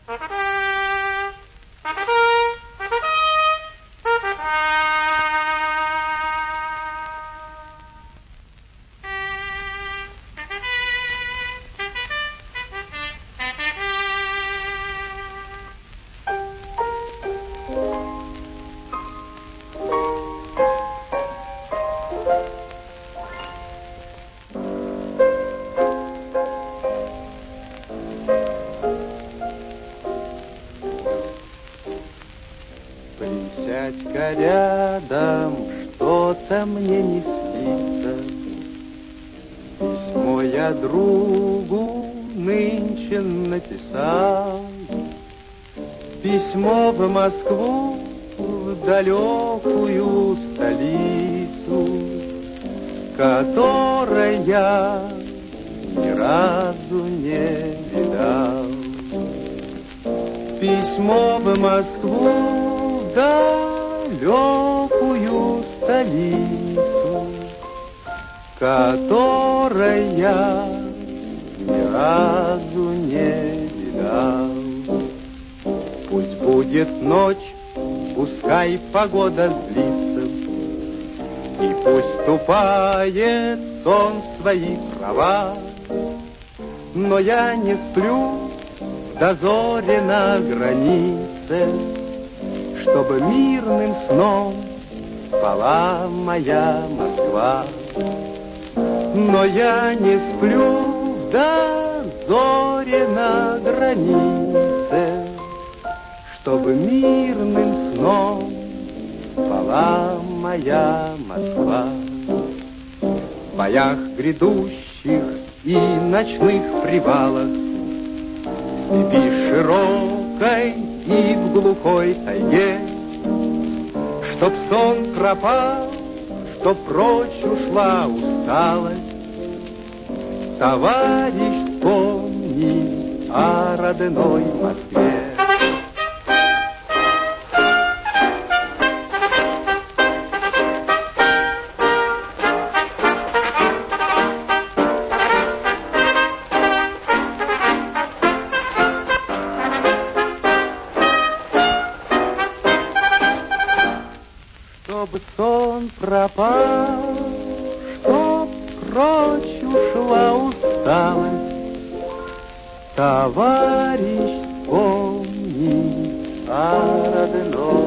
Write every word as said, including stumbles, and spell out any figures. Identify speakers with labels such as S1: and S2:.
S1: Присядь-ка рядом, что-то мне не спится. Письмо я другу нынче написал. Письмо в Москву, в далекую столицу, которой я ни разу не видал. Письмо в Москву, в далекую столицу, которой я ни разу не видал. Пусть будет ночь, пускай погода злится, и пусть ступает сон в свои права, но я не сплю в дозоре на границе, чтобы мирным сном спала моя Москва. Но я не сплю в дозоре на границе, чтобы мирным сном спала моя Москва. В боях грядущих и ночных привалах, в степи широкой и в глухой тайге, чтоб сон пропал, чтоб прочь ушла усталость, товарищ, вспомни о родной Москве. Чтоб сон пропал, чтоб прочь ушла усталость, товарищ, помни о родной